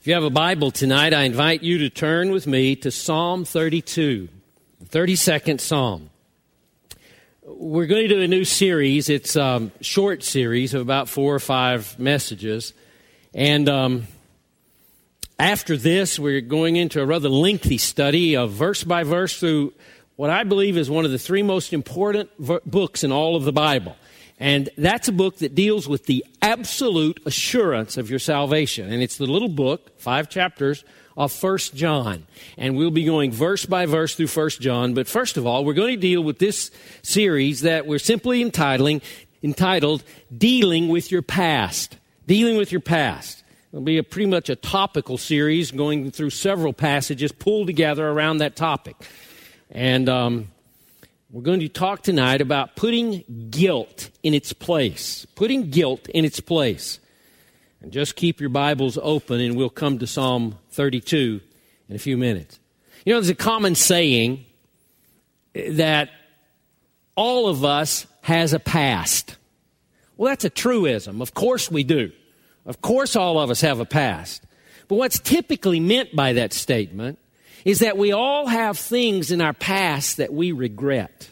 If you have a Bible tonight, I invite you to turn with me to Psalm 32, the 32nd Psalm. We're going to do a new series. It's a short series of about 4 or 5 messages. And after this, we're going into a rather lengthy study of verse by verse through what I believe is one of the 3 most important books in all of the Bible. And that's a book that deals with the absolute assurance of your salvation. And it's the little book, 5 chapters, of 1 John. And we'll be going verse by verse through 1 John. But first of all, we're going to deal with this series that we're simply entitled Dealing with Your Past. Dealing with Your Past. It'll be pretty much a topical series going through several passages pulled together around that topic. And we're going to talk tonight about putting guilt in its place. Putting guilt in its place. And just keep your Bibles open and we'll come to Psalm 32 in a few minutes. You know, there's a common saying that all of us has a past. Well, that's a truism. Of course we do. Of course all of us have a past. But what's typically meant by that statement is that we all have things in our past that we regret.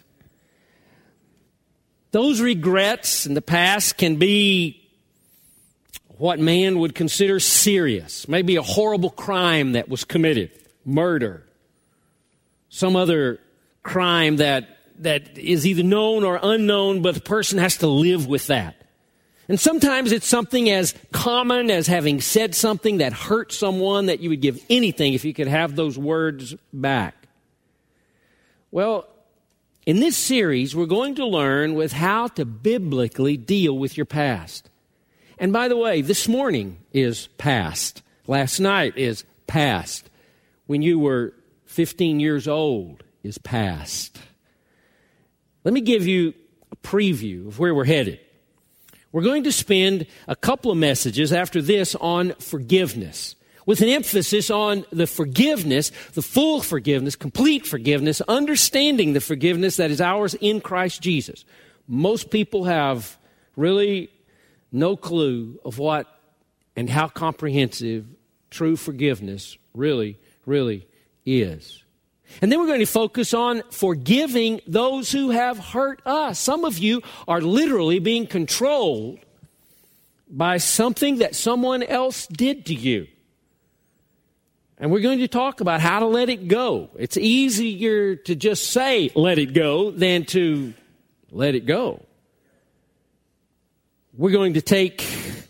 Those regrets in the past can be what man would consider serious. Maybe a horrible crime that was committed, murder. Some other crime that is either known or unknown, but the person has to live with that. And sometimes it's something as common as having said something that hurt someone that you would give anything if you could have those words back. Well, in this series, we're going to learn with how to biblically deal with your past. And by the way, this morning is past. Last night is past. When you were 15 years old is past. Let me give you a preview of where we're headed. We're going to spend a couple of messages after this on forgiveness, with an emphasis on the forgiveness, the full forgiveness, complete forgiveness, understanding the forgiveness that is ours in Christ Jesus. Most people have really no clue of what and how comprehensive true forgiveness really is. And then we're going to focus on forgiving those who have hurt us. Some of you are literally being controlled by something that someone else did to you. And we're going to talk about how to let it go. It's easier to just say, let it go, than to let it go. We're going to take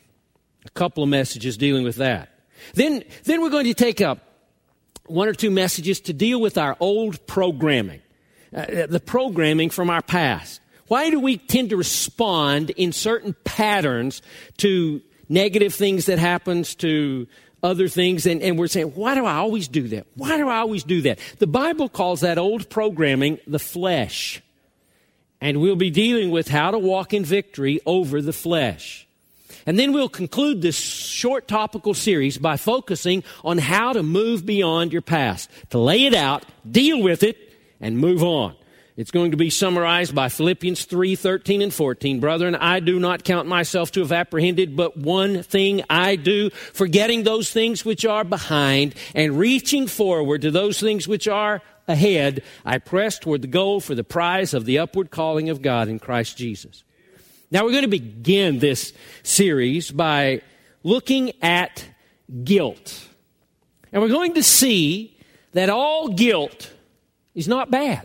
a couple of messages dealing with that. Then we're going to take up 1 or 2 messages to deal with our old programming, the programming from our past. Why do we tend to respond in certain patterns to negative things that happens to other things? And we're saying, why do I always do that? Why do I always do that? The Bible calls that old programming the flesh. And we'll be dealing with how to walk in victory over the flesh. And then we'll conclude this short topical series by focusing on how to move beyond your past, to lay it out, deal with it, and move on. It's going to be summarized by Philippians 3:13 and 14. Brethren, I do not count myself to have apprehended, but one thing I do, forgetting those things which are behind and reaching forward to those things which are ahead, I press toward the goal for the prize of the upward calling of God in Christ Jesus. Now we're going to begin this series by looking at guilt. And we're going to see that all guilt is not bad.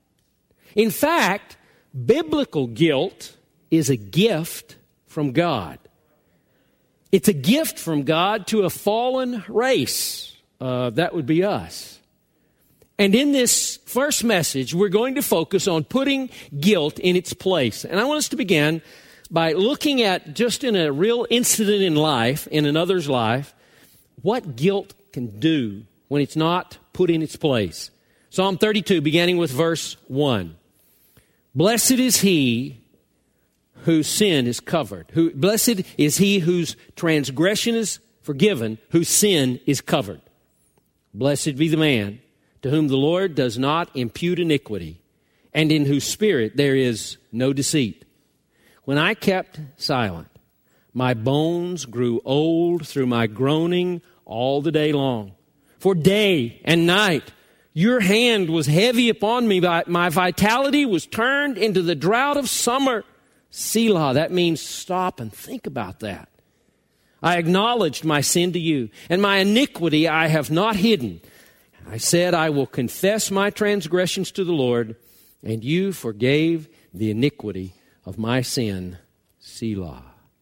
In fact, biblical guilt is a gift from God. It's a gift from God to a fallen race. That would be us. And in this first message, we're going to focus on putting guilt in its place. And I want us to begin by looking at, just in a real incident in life, in another's life, what guilt can do when it's not put in its place. Psalm 32, beginning with verse 1. Blessed is he whose sin is covered. Blessed is he whose transgression is forgiven, whose sin is covered. Blessed be the man to whom the Lord does not impute iniquity, and in whose spirit there is no deceit. When I kept silent, my bones grew old through my groaning all the day long. For day and night, your hand was heavy upon me. My vitality was turned into the drought of summer. Selah, that means stop and think about that. I acknowledged my sin to you, and my iniquity I have not hidden. I said, I will confess my transgressions to the Lord, and you forgave the iniquity of my sin. Selah.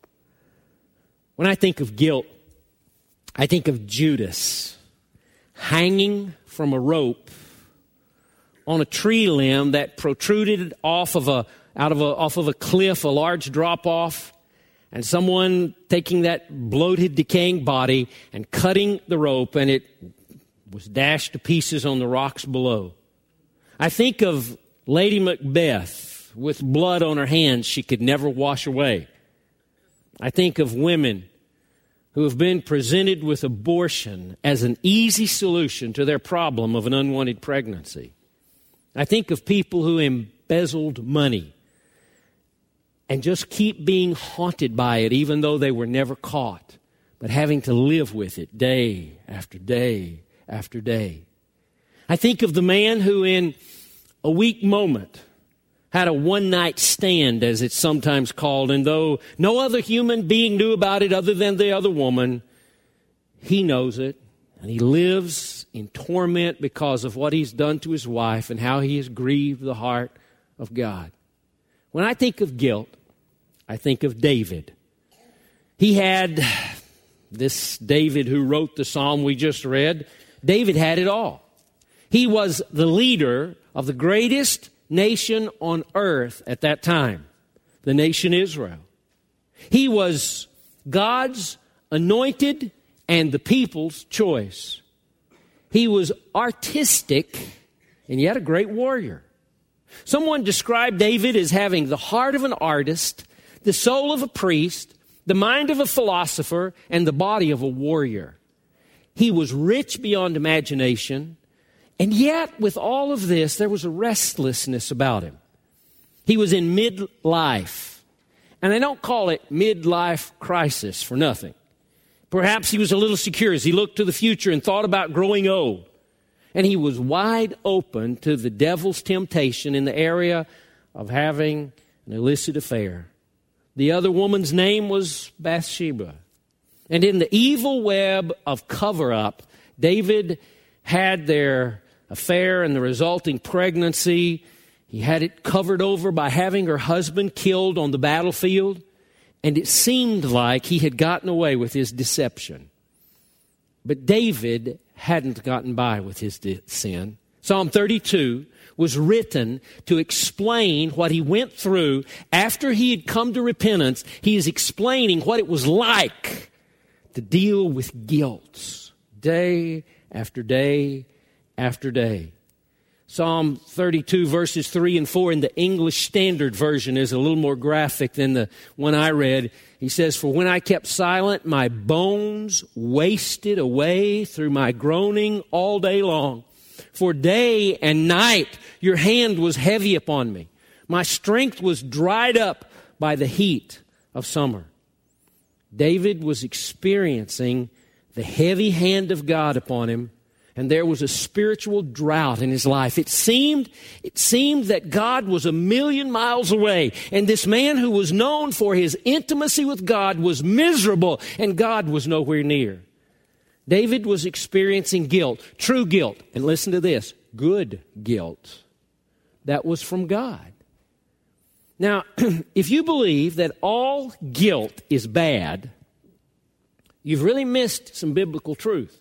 When I think of guilt, I think of Judas hanging from a rope on a tree limb that protruded off of a cliff, a large drop-off, and someone taking that bloated, decaying body and cutting the rope, and it was dashed to pieces on the rocks below. I think of Lady Macbeth with blood on her hands she could never wash away. I think of women who have been presented with abortion as an easy solution to their problem of an unwanted pregnancy. I think of people who embezzled money and just keep being haunted by it even though they were never caught, but having to live with it day after day after day. I think of the man who in a weak moment had a one-night stand, as it's sometimes called, and though no other human being knew about it other than the other woman, he knows it, and he lives in torment because of what he's done to his wife and how he has grieved the heart of God. When I think of guilt, I think of David. He had, this David who wrote the psalm we just read, David had it all. He was the leader of the greatest nation on earth at that time, the nation Israel. He was God's anointed and the people's choice. He was artistic and yet a great warrior. Someone described David as having the heart of an artist, the soul of a priest, the mind of a philosopher, and the body of a warrior. He was rich beyond imagination. And yet, with all of this, there was a restlessness about him. He was in midlife. And I don't call it midlife crisis for nothing. Perhaps he was a little secure as he looked to the future and thought about growing old. And he was wide open to the devil's temptation in the area of having an illicit affair. The other woman's name was Bathsheba. And in the evil web of cover-up, David had their affair and the resulting pregnancy. He had it covered over by having her husband killed on the battlefield. And it seemed like he had gotten away with his deception. But David hadn't gotten by with his sin. Psalm 32 was written to explain what he went through after he had come to repentance. He is explaining what it was like to deal with guilt day after day after day. Psalm 32 verses 3 and 4 in the English Standard Version is a little more graphic than the one I read. He says, "For when I kept silent, my bones wasted away through my groaning all day long. For day and night your hand was heavy upon me. My strength was dried up by the heat of summer." David was experiencing the heavy hand of God upon him, and there was a spiritual drought in his life. It seemed that God was 1,000,000 miles away, and this man who was known for his intimacy with God was miserable, and God was nowhere near. David was experiencing guilt, true guilt, and listen to this, good guilt that was from God. Now, if you believe that all guilt is bad, you've really missed some biblical truth.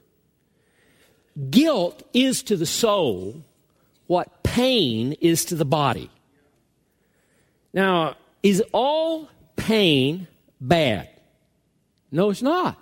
Guilt is to the soul what pain is to the body. Now, is all pain bad? No, it's not.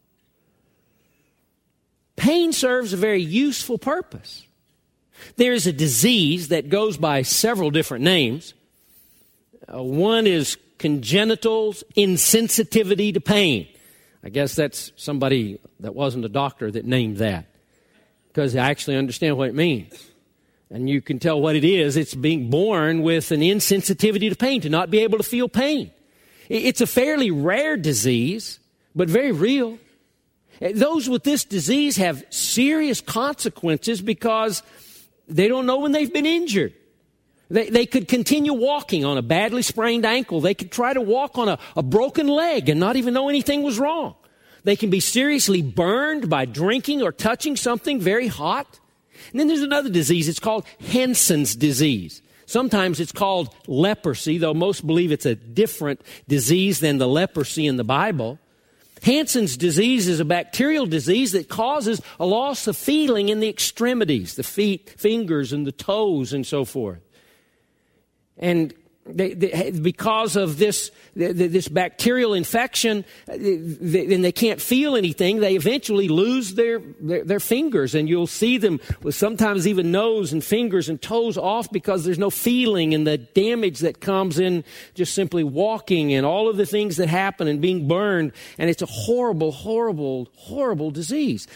Pain serves a very useful purpose. There's a disease that goes by several different names. One is congenital insensitivity to pain. I guess that's somebody that wasn't a doctor that named that, because I actually understand what it means. And you can tell what it is. It's being born with an insensitivity to pain, to not be able to feel pain. It's a fairly rare disease, but very real. Those with this disease have serious consequences because they don't know when they've been injured. They could continue walking on a badly sprained ankle. They could try to walk on a broken leg and not even know anything was wrong. They can be seriously burned by drinking or touching something very hot. And then there's another disease. It's called Hansen's disease. Sometimes it's called leprosy, though most believe it's a different disease than the leprosy in the Bible. Hansen's disease is a bacterial disease that causes a loss of feeling in the extremities, the feet, fingers, and the toes, and so forth. And because of this bacterial infection, and they can't feel anything, they eventually lose their fingers. And you'll see them with sometimes even nose and fingers and toes off because there's no feeling, and the damage that comes in just simply walking and all of the things that happen and being burned. And it's a horrible, horrible, horrible disease.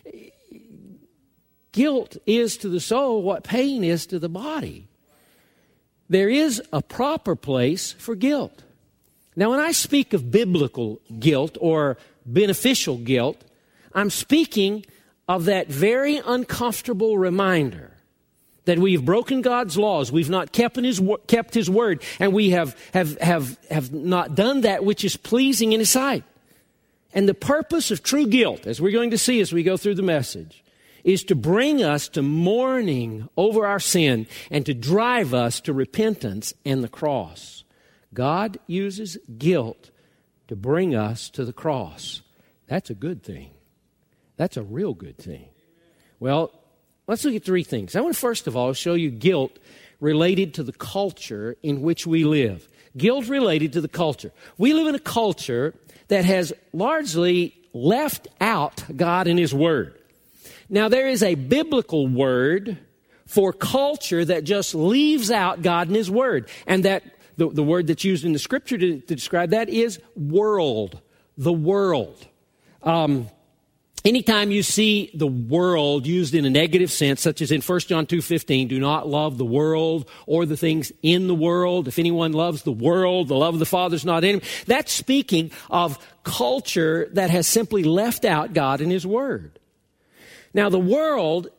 Guilt is to the soul what pain is to the body. There is a proper place for guilt. Now, when I speak of biblical guilt or beneficial guilt, I'm speaking of that very uncomfortable reminder that we have broken God's laws, we've not kept His word, and we have not done that which is pleasing in His sight. And the purpose of true guilt, as we're going to see as we go through the message, is to bring us to mourning over our sin and to drive us to repentance and the cross. God uses guilt to bring us to the cross. That's a good thing. That's a real good thing. Well, let's look at three things. I want to first of all show you guilt related to the culture in which we live. Guilt related to the culture. We live in a culture that has largely left out God and His Word. Now, there is a biblical word for culture that just leaves out God and His Word. And that the word that's used in the Scripture to describe that is world. The world. Anytime you see the world used in a negative sense, such as in 1 John 2:15, do not love the world or the things in the world. If anyone loves the world, the love of the Father is not in him. That's speaking of culture that has simply left out God and His Word. Now, the world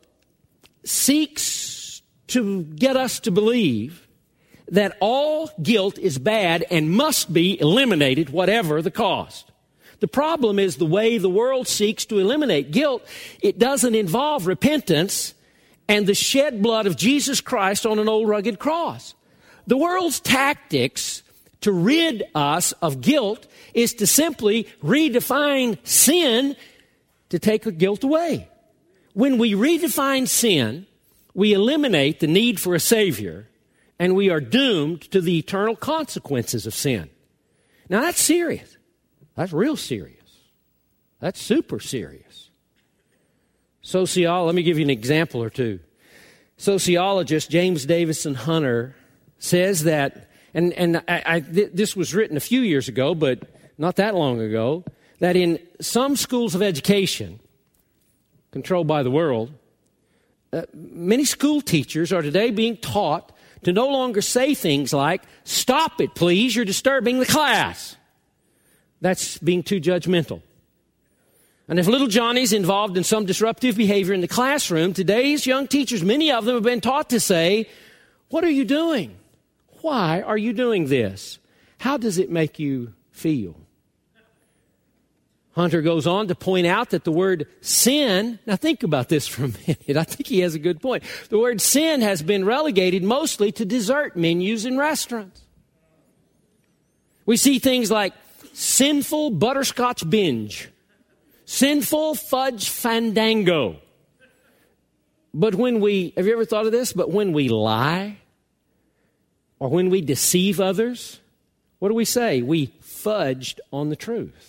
seeks to get us to believe that all guilt is bad and must be eliminated, whatever the cost. The problem is the way the world seeks to eliminate guilt, it doesn't involve repentance and the shed blood of Jesus Christ on an old rugged cross. The world's tactics to rid us of guilt is to simply redefine sin to take the guilt away. When we redefine sin, we eliminate the need for a Savior, and we are doomed to the eternal consequences of sin. Now, that's serious. That's real serious. That's super serious. Let me give you an example or two. Sociologist James Davison Hunter says that, this was written a few years ago, but not that long ago, that in some schools of education controlled by the world, many school teachers are today being taught to no longer say things like, "Stop it, please, you're disturbing the class." That's being too judgmental. And if little Johnny's involved in some disruptive behavior in the classroom, today's young teachers, many of them have been taught to say, "What are you doing? Why are you doing this? How does it make you feel?" Hunter goes on to point out that the word sin, now think about this for a minute. I think he has a good point. The word sin has been relegated mostly to dessert menus in restaurants. We see things like sinful butterscotch binge, sinful fudge fandango. But have you ever thought of this? But when we lie or when we deceive others, what do we say? We fudged on the truth.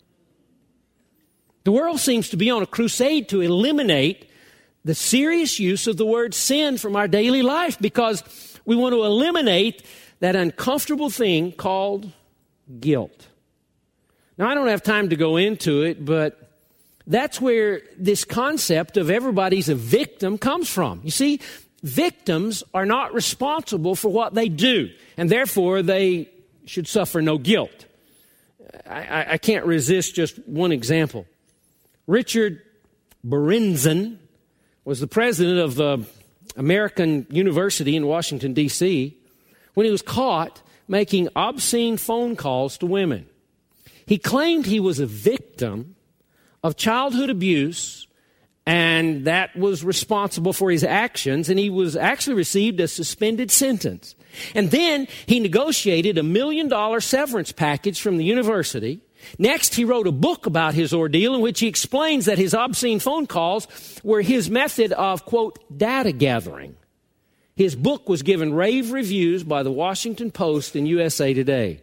The world seems to be on a crusade to eliminate the serious use of the word sin from our daily life because we want to eliminate that uncomfortable thing called guilt. Now, I don't have time to go into it, but that's where this concept of everybody's a victim comes from. You see, victims are not responsible for what they do, and therefore they should suffer no guilt. I can't resist just one example. Richard Berenzon was the president of the American University in Washington, D.C., when he was caught making obscene phone calls to women. He claimed he was a victim of childhood abuse, and that was responsible for his actions, and he was actually received a suspended sentence. And then he negotiated $1 million severance package from the university. Next, he wrote a book about his ordeal in which he explains that his obscene phone calls were his method of, quote, data gathering. His book was given rave reviews by the Washington Post and USA Today.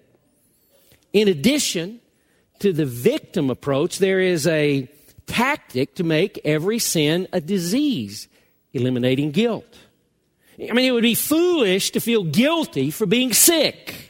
In addition to the victim approach, there is a tactic to make every sin a disease, eliminating guilt. I mean, it would be foolish to feel guilty for being sick.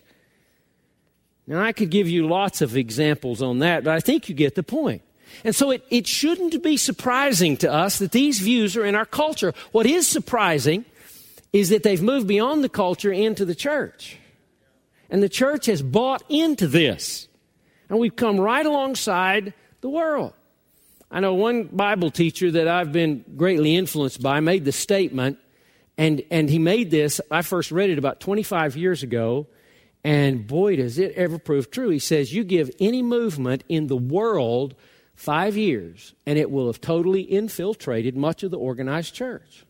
Now, I could give you lots of examples on that, but I think you get the point. And so it shouldn't be surprising to us that these views are in our culture. What is surprising is that they've moved beyond the culture into the church. And the church has bought into this. And we've come right alongside the world. I know one Bible teacher that I've been greatly influenced by made the statement, and he made this, I first read it about 25 years ago, and boy, does it ever prove true. He says, you give any movement in the world 5 years, and it will have totally infiltrated much of the organized church.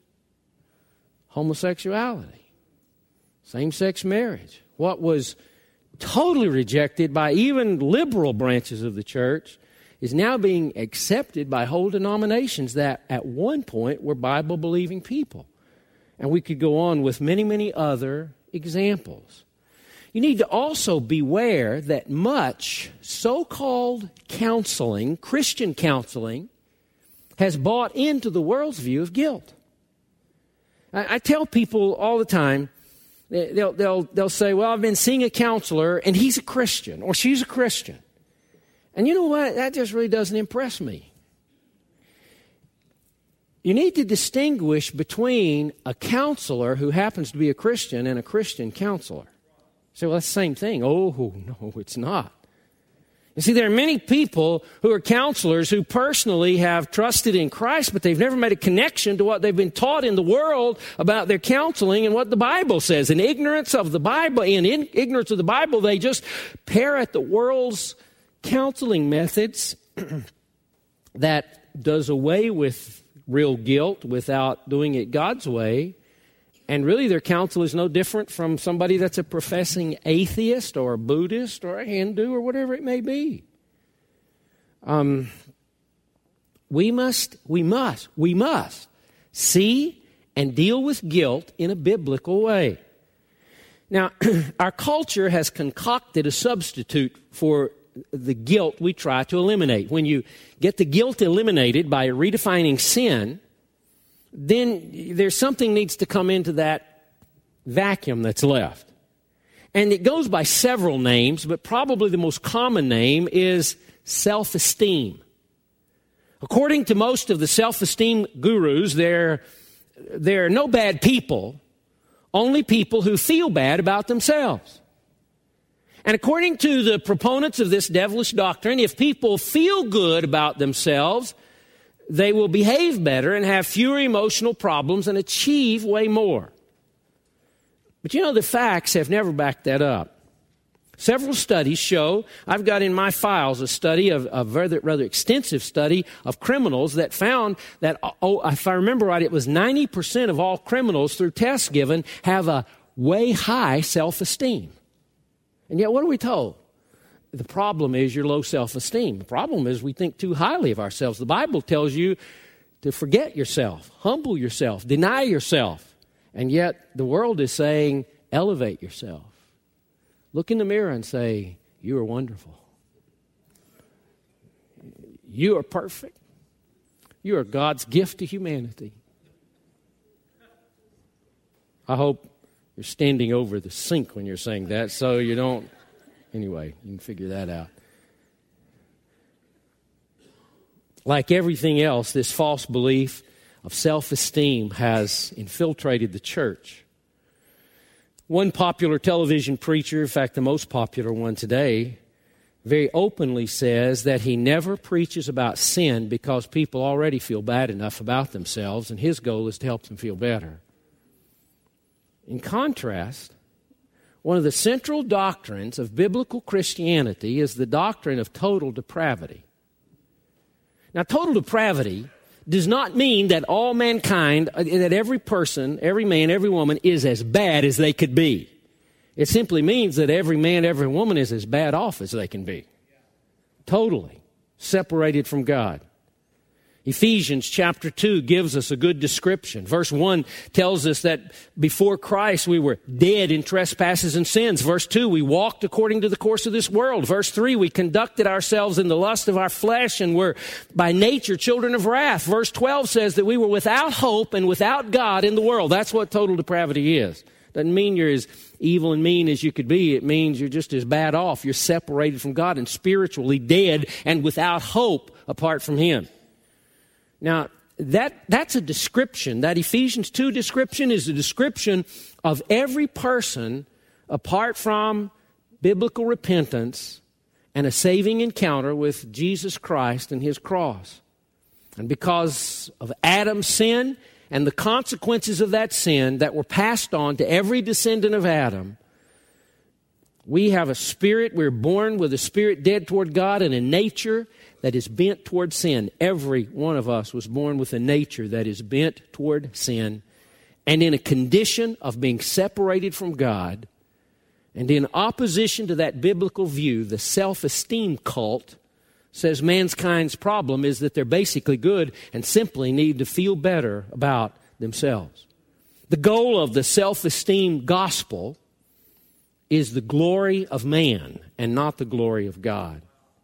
Homosexuality, same-sex marriage, what was totally rejected by even liberal branches of the church is now being accepted by whole denominations that at one point were Bible-believing people. And we could go on with many, many other examples. You need to also beware that much so-called counseling, Christian counseling, has bought into the world's view of guilt. I tell people all the time, they'll say, well, I've been seeing a counselor and he's a Christian or she's a Christian. And you know what? That just really doesn't impress me. You need to distinguish between a counselor who happens to be a Christian and a Christian counselor. You say, well, that's the same thing. Oh, no, it's not. You see, there are many people who are counselors who personally have trusted in Christ, but they've never made a connection to what they've been taught in the world about their counseling and what the Bible says. In ignorance of the Bible, they just parrot the world's counseling methods that does away with real guilt without doing it God's way. And really their counsel is no different from somebody that's a professing atheist or a Buddhist or a Hindu or whatever it may be. We must see and deal with guilt in a biblical way. Now, our culture has concocted a substitute for the guilt we try to eliminate. When you get the guilt eliminated by redefining sin, then there's something needs to come into that vacuum that's left. And it goes by several names, but probably the most common name is self-esteem. According to most of the self-esteem gurus, they're no bad people, only people who feel bad about themselves. And according to the proponents of this devilish doctrine, if people feel good about themselves, they will behave better and have fewer emotional problems and achieve way more. But you know, the facts have never backed that up. Several studies show, I've got in my files a study of a rather extensive study of criminals that found that, if I remember right, it was 90% of all criminals through tests given have a way high self-esteem. And yet what are we told? The problem is your low self-esteem. The problem is we think too highly of ourselves. The Bible tells you to forget yourself, humble yourself, deny yourself. And yet the world is saying, elevate yourself. Look in the mirror and say, you are wonderful. You are perfect. You are God's gift to humanity. I hope you're standing over the sink when you're saying that so you don't. Anyway, you can figure that out. Like everything else, this false belief of self-esteem has infiltrated the church. One popular television preacher, in fact, the most popular one today, very openly says that he never preaches about sin because people already feel bad enough about themselves, and his goal is to help them feel better. In contrast, one of the central doctrines of biblical Christianity is the doctrine of total depravity. Now, total depravity does not mean that all mankind, that every person, every man, every woman is as bad as they could be. It simply means that every man, every woman is as bad off as they can be. Totally separated from God. Ephesians chapter 2 gives us a good description. Verse 1 tells us that before Christ we were dead in trespasses and sins. Verse 2, we walked according to the course of this world. Verse 3, we conducted ourselves in the lust of our flesh and were by nature children of wrath. Verse 12 says that we were without hope and without God in the world. That's what total depravity is. Doesn't mean you're as evil and mean as you could be. It means you're just as bad off. You're separated from God and spiritually dead and without hope apart from Him. Now, that's a description. That Ephesians 2 description is a description of every person apart from biblical repentance and a saving encounter with Jesus Christ and His cross. And because of Adam's sin and the consequences of that sin that were passed on to every descendant of Adam, we have a spirit, we're born with a spirit dead toward God and a nature that is bent toward sin. Every one of us was born with a nature that is bent toward sin and in a condition of being separated from God. And in opposition to that biblical view, the self-esteem cult says mankind's problem is that they're basically good and simply need to feel better about themselves. The goal of the self-esteem gospel is the glory of man and not the glory of God.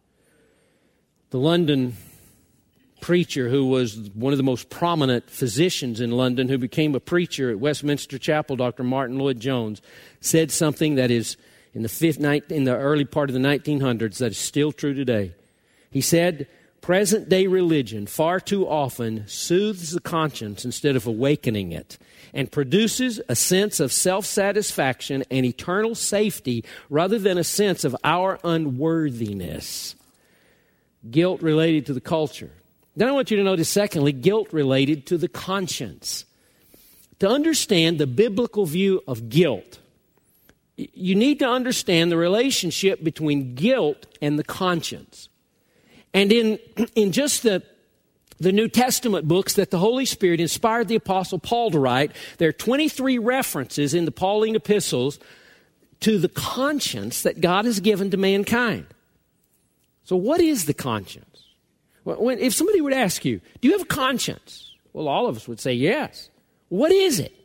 The London preacher who was one of the most prominent physicians in London, who became a preacher at Westminster Chapel, Dr. Martin Lloyd-Jones, said something that is in the early part of the 1900s that is still true today. He said, present-day religion far too often soothes the conscience instead of awakening it and produces a sense of self-satisfaction and eternal safety rather than a sense of our unworthiness. Guilt related to the culture. Then I want you to notice, secondly, guilt related to the conscience. To understand the biblical view of guilt, you need to understand the relationship between guilt and the conscience. And in just the New Testament books that the Holy Spirit inspired the Apostle Paul to write, there are 23 references in the Pauline epistles to the conscience that God has given to mankind. So what is the conscience? If somebody would ask you, do you have a conscience? Well, all of us would say yes. What is it?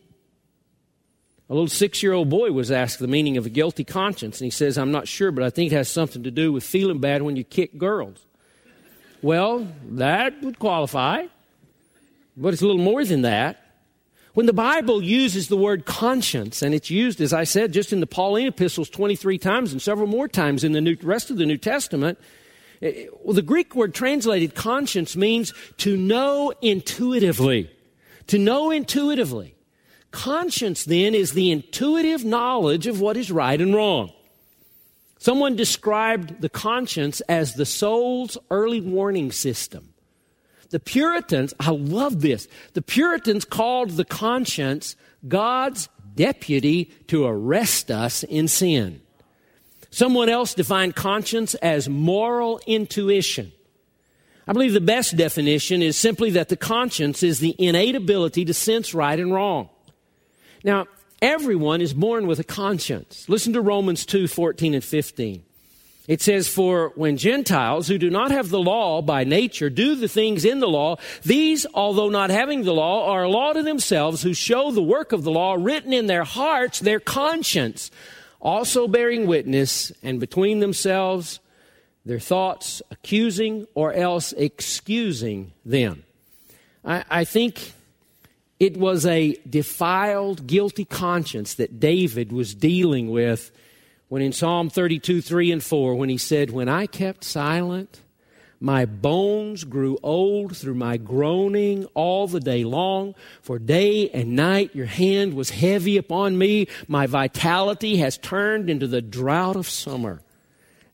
A little 6-year-old boy was asked the meaning of a guilty conscience, and he says, I'm not sure, but I think it has something to do with feeling bad when you kick girls. Well, that would qualify, but it's a little more than that. When the Bible uses the word conscience, and it's used, as I said, just in the Pauline epistles 23 times and several more times in the rest of the New Testament, well, the Greek word translated conscience means to know intuitively. To know intuitively. Conscience, then, is the intuitive knowledge of what is right and wrong. Someone described the conscience as the soul's early warning system. The Puritans, I love this, the Puritans called the conscience God's deputy to arrest us in sin. Someone else defined conscience as moral intuition. I believe the best definition is simply that the conscience is the innate ability to sense right and wrong. Now, everyone is born with a conscience. Listen to Romans 2:14 and 15. It says, for when Gentiles who do not have the law by nature do the things in the law, these, although not having the law, are a law to themselves, who show the work of the law written in their hearts, their conscience, also bearing witness, and between themselves their thoughts accusing or else excusing them. I think it was a defiled, guilty conscience that David was dealing with when in Psalm 32, 3 and 4, when he said, when I kept silent, my bones grew old through my groaning all the day long. For day and night your hand was heavy upon me. My vitality has turned into the drought of summer.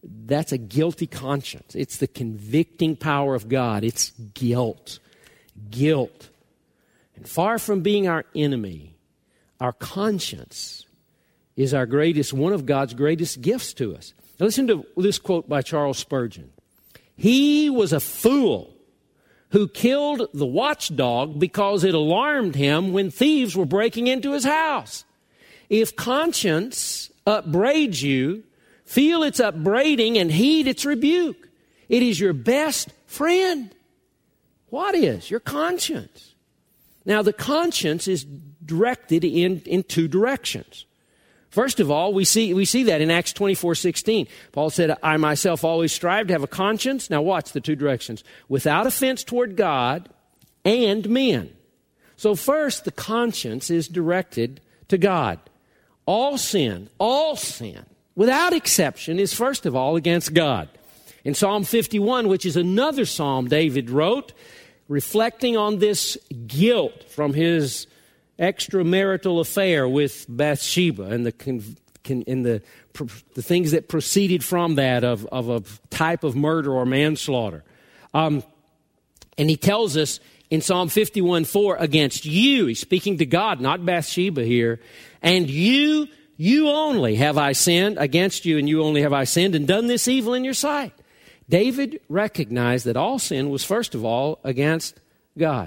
that's a guilty conscience. It's the convicting power of God. It's guilt. Guilt. And far from being our enemy, our conscience is one of God's greatest gifts to us. Now listen to this quote by Charles Spurgeon. He was a fool who killed the watchdog because it alarmed him when thieves were breaking into his house. If conscience upbraids you, feel its upbraiding and heed its rebuke. It is your best friend. What is? Your conscience. Now, the conscience is directed in two directions. First of all, we see that in Acts 24:16. Paul said, I myself always strive to have a conscience. Now watch the two directions. Without offense toward God and men. So first, the conscience is directed to God. All sin, without exception, is first of all against God. In Psalm 51, which is another psalm David wrote, reflecting on this guilt from his extramarital affair with Bathsheba and the things that proceeded from that of a type of murder or manslaughter. And he tells us in Psalm 51:4, against you, he's speaking to God, not Bathsheba here, and you only have I sinned, against you and you only have I sinned and done this evil in your sight. David recognized that all sin was first of all against God.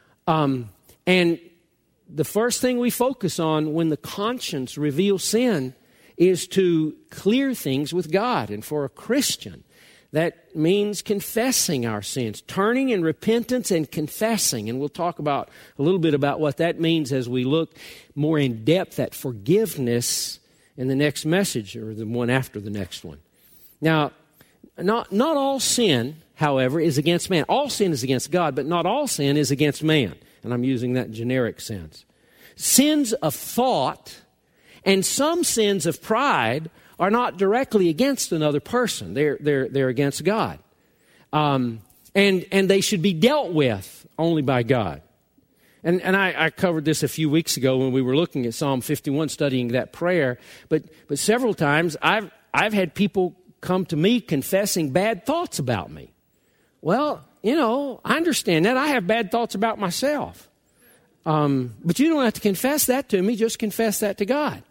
And the first thing we focus on when the conscience reveals sin is to clear things with God. And for a Christian, that means confessing our sins, turning in repentance and confessing. And we'll talk about a little bit about what that means as we look more in depth at forgiveness in the next message or the one after the next one. Now, not all sin, however, is against man. All sin is against God, but not all sin is against man. And I'm using that in generic sense. Sins of thought and some sins of pride are not directly against another person. They're against God. And they should be dealt with only by God. And I covered this a few weeks ago when we were looking at Psalm 51, studying that prayer. But several times I've had people come to me confessing bad thoughts about me. Well, I understand that. I have bad thoughts about myself. But you don't have to confess that to me. Just confess that to God.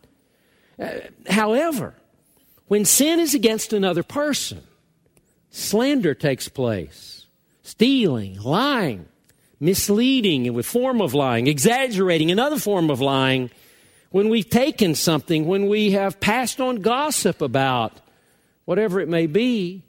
However, when sin is against another person, slander takes place. Stealing, lying, misleading with form of lying, exaggerating, another form of lying. When we've taken something, when we have passed on gossip about whatever it may be,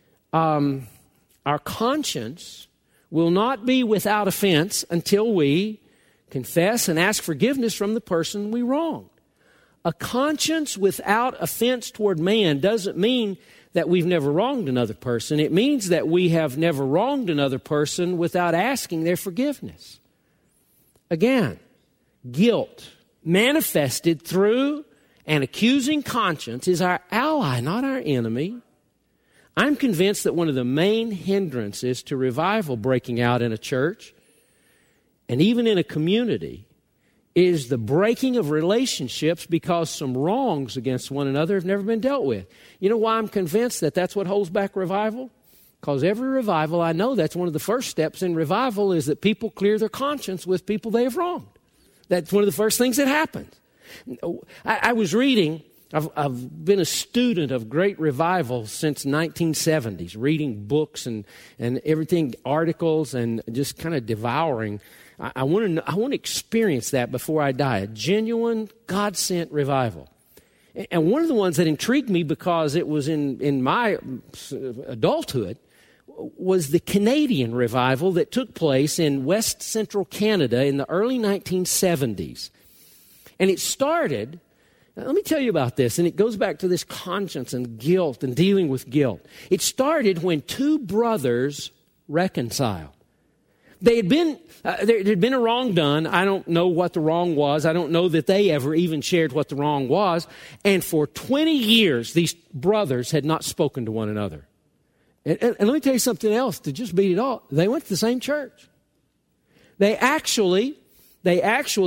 our conscience will not be without offense until we confess and ask forgiveness from the person we wronged. A conscience without offense toward man doesn't mean that we've never wronged another person. It means that we have never wronged another person without asking their forgiveness. Again, guilt manifested through an accusing conscience is our ally, not our enemy. I'm convinced that one of the main hindrances to revival breaking out in a church and even in a community is the breaking of relationships because some wrongs against one another have never been dealt with. You know why I'm convinced that that's what holds back revival? Because every revival, I know that's one of the first steps in revival is that people clear their conscience with people they have wronged. That's one of the first things that happens. I was reading, I've been a student of great revival since 1970s, reading books and everything, articles, and just kind of devouring. I want to experience that before I die, a genuine God-sent revival. And one of the ones that intrigued me because it was in my adulthood was the Canadian revival that took place in West Central Canada in the early 1970s. And it started, let me tell you about this, and it goes back to this conscience and guilt and dealing with guilt. It started when two brothers reconciled. There had been a wrong done. I don't know what the wrong was. I don't know that they ever even shared what the wrong was. And for 20 years, these brothers had not spoken to one another. And let me tell you something else to just beat it all. They went to the same church. They actually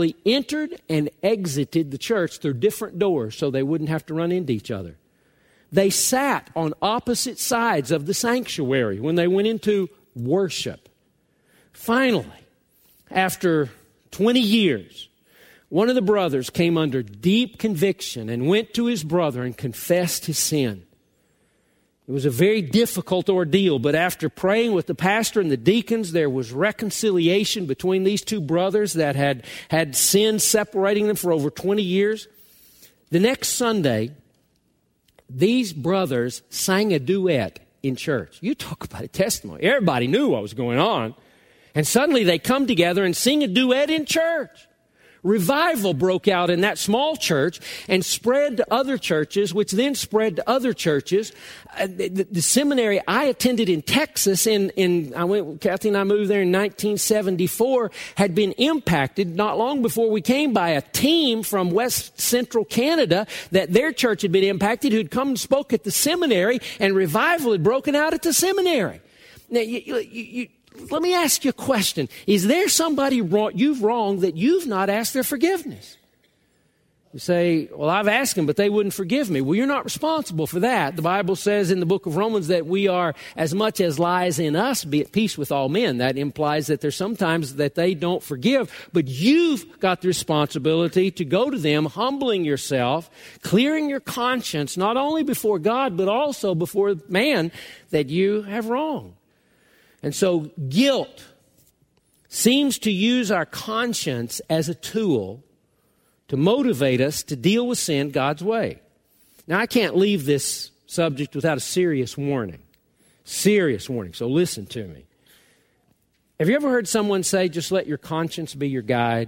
entered and exited the church through different doors so they wouldn't have to run into each other. they sat on opposite sides of the sanctuary when they went into worship. Finally, after 20 years, one of the brothers came under deep conviction and went to his brother and confessed his sin. It was a very difficult ordeal, but after praying with the pastor and the deacons, there was reconciliation between these two brothers that had sin separating them for over 20 years. The next Sunday, these brothers sang a duet in church. You talk about a testimony. Everybody knew what was going on. And suddenly they come together and sing a duet in church. Revival broke out in that small church and spread to other churches, which then spread to other churches. The seminary I attended in Texas, Kathy and I moved there in 1974, had been impacted not long before we came by a team from West Central Canada that their church had been impacted, who'd come and spoke at the seminary, and revival had broken out at the seminary. Now, let me ask you a question. Is there somebody you've wronged that you've not asked their forgiveness? You say, well, I've asked them, but they wouldn't forgive me. Well, you're not responsible for that. The Bible says in the book of Romans that we are, as much as lies in us, be at peace with all men. That implies that there's sometimes that they don't forgive, but you've got the responsibility to go to them, humbling yourself, clearing your conscience, not only before God, but also before man, that you have wronged. And so guilt seems to use our conscience as a tool to motivate us to deal with sin God's way. Now, I can't leave this subject without a serious warning. Serious warning. So listen to me. Have you ever heard someone say, just let your conscience be your guide?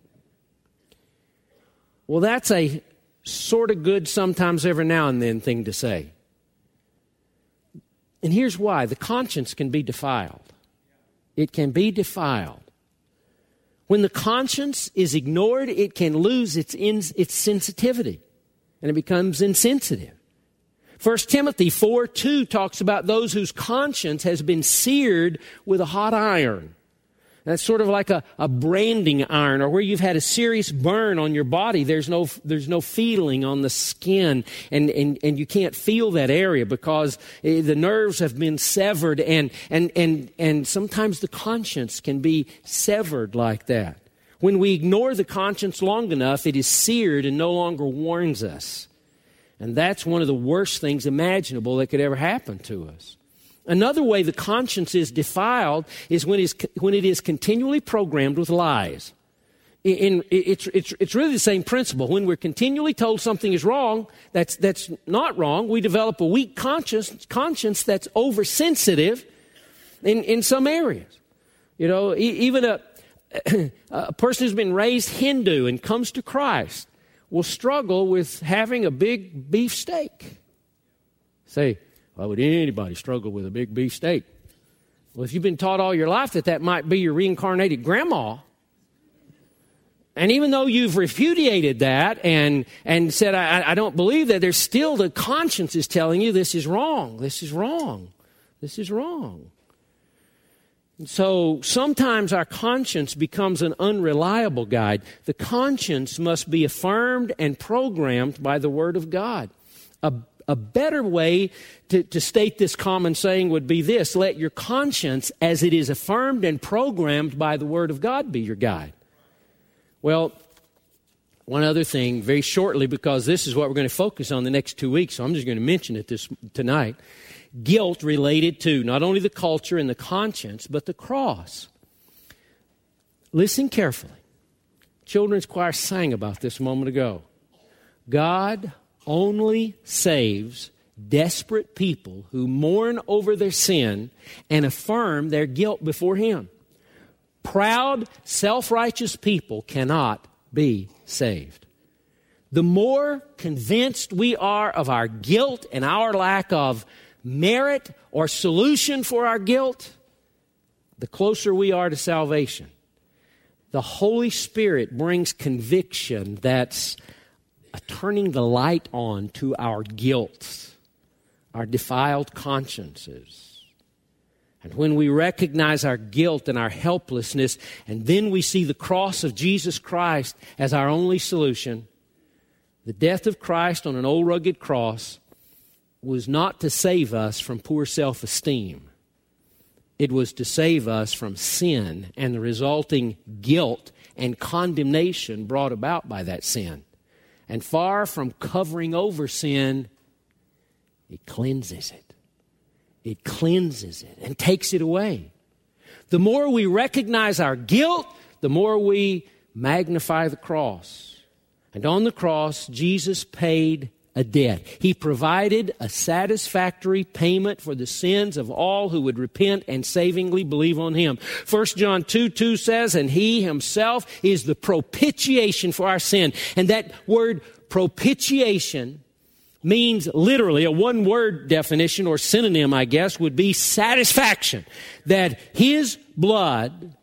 Well, that's a sort of good, sometimes every now and then thing to say. And here's why. The conscience can be defiled. It can be defiled. When the conscience is ignored, it can lose its sensitivity, and it becomes insensitive. 1 Timothy 4:2 talks about those whose conscience has been seared with a hot iron. That's sort of like a branding iron, or where you've had a serious burn on your body. There's no feeling on the skin, and you can't feel that area because the nerves have been severed, and sometimes the conscience can be severed like that. When we ignore the conscience long enough, it is seared and no longer warns us. And that's one of the worst things imaginable that could ever happen to us. Another way the conscience is defiled is when it is continually programmed with lies. It's really the same principle. When we're continually told something is wrong, that's not wrong, we develop a weak conscience that's oversensitive in some areas. You know, even a person who's been raised Hindu and comes to Christ will struggle with having a big beef steak. Say, why would anybody struggle with a big beef steak? Well, if you've been taught all your life that might be your reincarnated grandma, and even though you've repudiated that and said, I don't believe that, there's still the conscience is telling you this is wrong, this is wrong, this is wrong. And so sometimes our conscience becomes an unreliable guide. The conscience must be affirmed and programmed by the Word of God. A better way to state this common saying would be this: let your conscience, as it is affirmed and programmed by the Word of God, be your guide. Well, one other thing very shortly, because this is what we're going to focus on the next 2 weeks, so I'm just going to mention it tonight. Guilt related to not only the culture and the conscience, but the cross. Listen carefully. Children's choir sang about this a moment ago. God only saves desperate people who mourn over their sin and affirm their guilt before Him. Proud, self-righteous people cannot be saved. The more convinced we are of our guilt and our lack of merit or solution for our guilt, the closer we are to salvation. The Holy Spirit brings conviction that's turning the light on to our guilt, our defiled consciences. And when we recognize our guilt and our helplessness, and then we see the cross of Jesus Christ as our only solution, the death of Christ on an old rugged cross, was not to save us from poor self-esteem. It was to save us from sin and the resulting guilt and condemnation brought about by that sin. And far from covering over sin, it cleanses it. It cleanses it and takes it away. The more we recognize our guilt, the more we magnify the cross. And on the cross, Jesus paid a debt. He provided a satisfactory payment for the sins of all who would repent and savingly believe on Him. 1 John 2:2 says, and He Himself is the propitiation for our sin. And that word propitiation means literally, a one-word definition or synonym, I guess, would be satisfaction. That His blood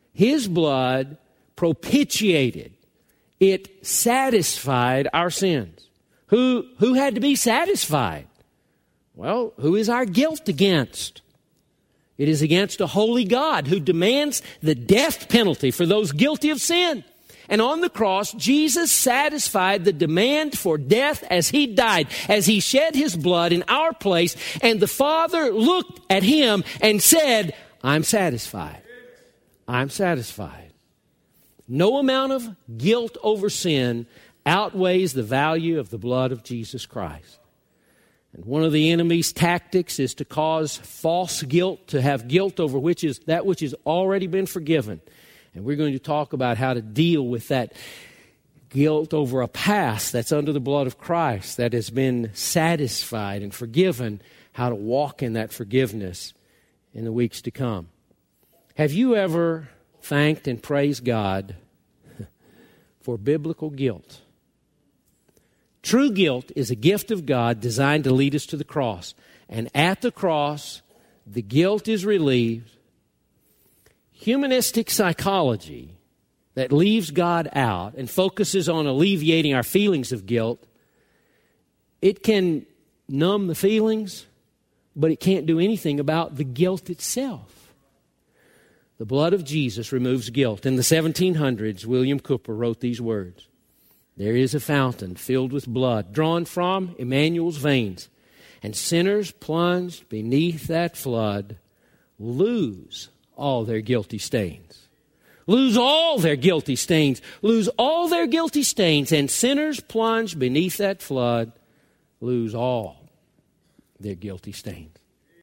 propitiated. It satisfied our sins. Who had to be satisfied? Well, who is our guilt against? It is against a holy God who demands the death penalty for those guilty of sin. And on the cross, Jesus satisfied the demand for death as He died, as He shed His blood in our place. And the Father looked at Him and said, I'm satisfied. I'm satisfied. No amount of guilt over sin outweighs the value of the blood of Jesus Christ. And one of the enemy's tactics is to cause false guilt, to have guilt over which has already been forgiven. And we're going to talk about how to deal with that guilt over a past that's under the blood of Christ, that has been satisfied and forgiven, how to walk in that forgiveness in the weeks to come. Have you ever thanked and praised God for biblical guilt? True guilt is a gift of God designed to lead us to the cross. And at the cross, the guilt is relieved. Humanistic psychology that leaves God out and focuses on alleviating our feelings of guilt, it can numb the feelings, but it can't do anything about the guilt itself. The blood of Jesus removes guilt. In the 1700s, William Cowper wrote these words. There is a fountain filled with blood, drawn from Emmanuel's veins, and sinners plunged beneath that flood lose all their guilty stains. Lose all their guilty stains. Lose all their guilty stains, and sinners plunged beneath that flood lose all their guilty stains.